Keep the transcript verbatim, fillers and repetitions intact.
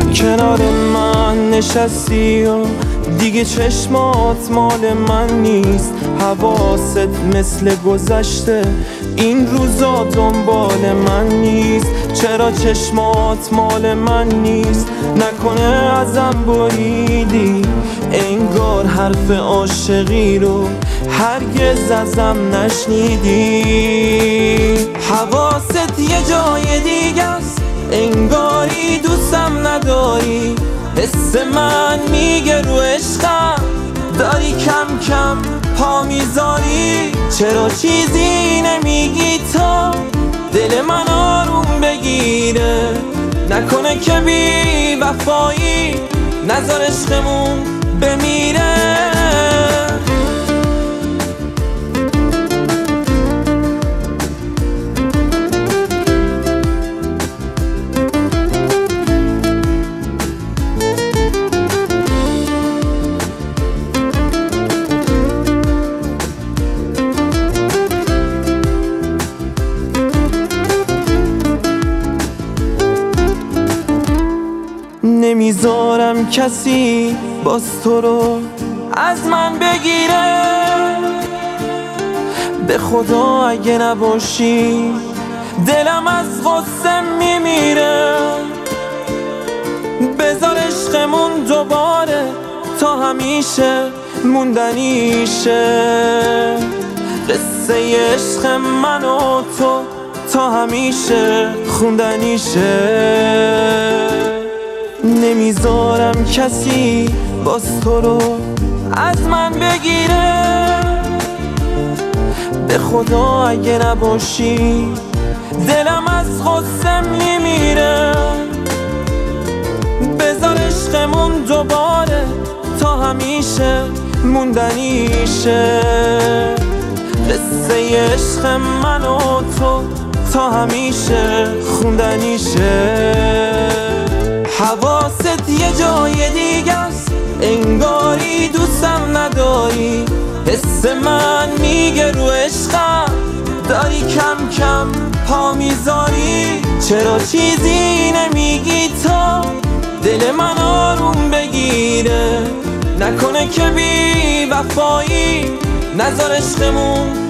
کنار من نشستی و دیگه چشمات مال من نیست. حواست مثل گذشته این روزا دنبال من نیست. چرا چشمات مال من نیست؟ نکنه ازم بریدی انگار حرف عاشقی رو هرگز ازم نشنیدی. حواست یه جای دیگه است، انگاری دوستم نداری. حس من میگه رو عشقم داری کم کم پا میذاری. چرا چیزی نمیگی تا دل من آروم بگیره؟ نکنه که بی وفایی نذار عشقمون بمیره. نمیذارم کسی باز تو رو از من بگیره. به خدا اگه نباشی دلم از غصه میمیره. بذار عشقمون دوباره تا همیشه موندنیشه. قصه عشق من و تو تا همیشه خوندنیشه. نمیذارم کسی باز تو رو از من بگیره. به خدا اگه نباشی دلم از غصه میمیره. بذار عشقمون دوباره تا همیشه موندنیشه. قصه عشق من و تو تا همیشه خوندنیشه. حواست یه جای دیگه است، انگاری دوستم نداری. حس من میگه رو عشقم داری کم کم پا میذاری. چرا چیزی نمیگی تا دل من آروم بگیره؟ نکنه که بی وفایی نذار عشقمون